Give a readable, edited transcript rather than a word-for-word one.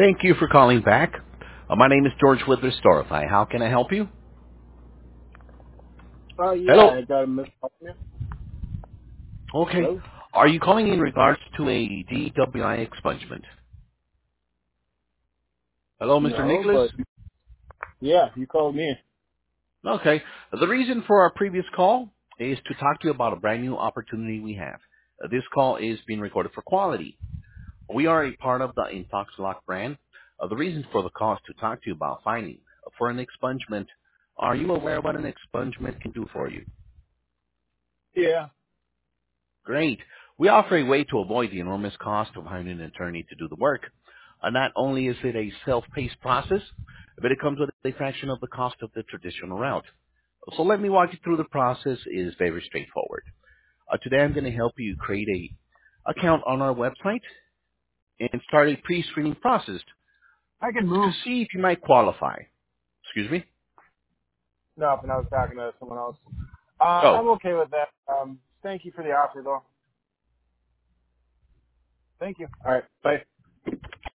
Thank you for calling back. My name is George Witherstorify. How can I help you? Oh yeah, Hello. I got a missed call from you. Okay. Hello? Are you calling in regards to a DWI expungement? Hello, Mr. No, Nicholas? but yeah, you called me. Okay. The reason for our previous call is to talk to you about a brand new opportunity we have. This call is being recorded for quality. We are a part of the InfoxLock brand. The reason for the call is to talk to you about finding for an expungement. Are you aware what an expungement can do for you? Yeah. Great. We offer a way to avoid the enormous cost of hiring an attorney to do the work. Not only is it a self-paced process, but it comes with a fraction of the cost of the traditional route. So let me walk you through the process. It is very straightforward. Today I'm going to help you create a account on our website and start a pre-screening process I can to move. see if you might qualify. Excuse me? No, and I was talking to someone else. Oh, I'm okay with that. Thank you for the offer though. Thank you. All right. Bye.